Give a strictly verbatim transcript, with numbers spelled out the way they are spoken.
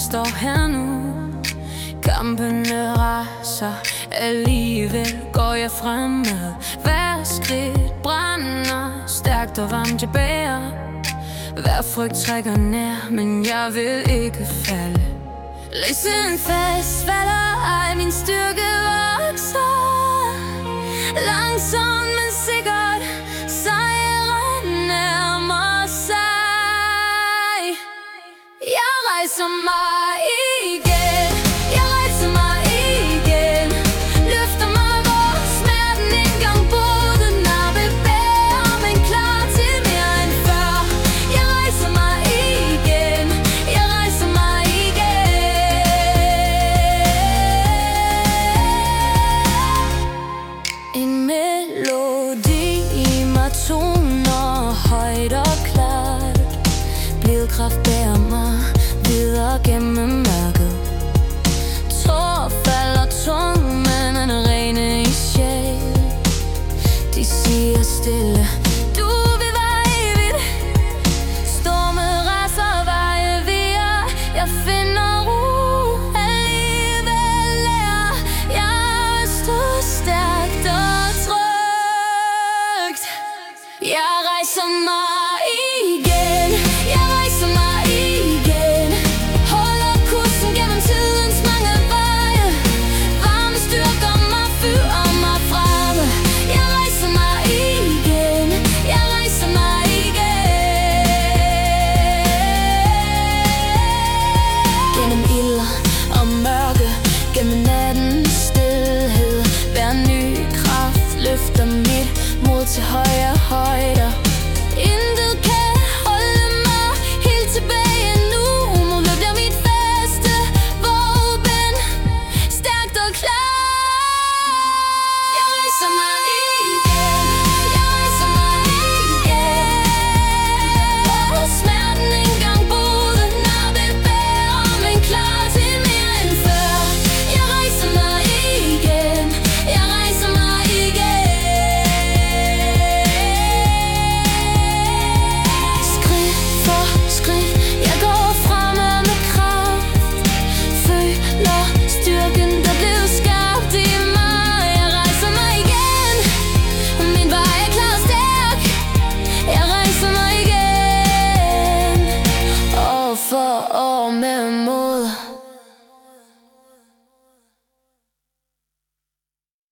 står her nu. Kampene raser, alligevel går jeg fremad. Hver skridt brænder, stærkt og varmt jeg bærer. Hver frygt trækker nær, men jeg vil ikke falde. Længsen fast falder, ej min styrke vokser. Langsomt men sikkert, sejren nærmer sig. Jeg rejser mig